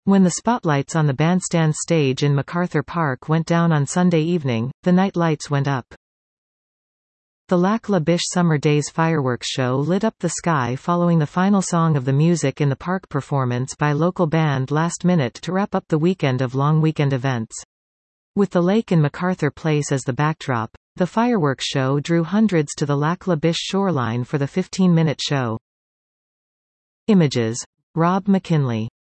When the spotlights on the bandstand stage in MacArthur Park went down on Sunday evening, the night lights went up. The Lac La Biche Summer Days fireworks show lit up the sky following the final song of the Music in the Park performance by local band Last Minute to wrap up the weekend of long weekend events. With the lake in MacArthur Place as the backdrop, the fireworks show drew hundreds to the Lac La Biche shoreline for the 15-minute show. Images. Rob McKinley.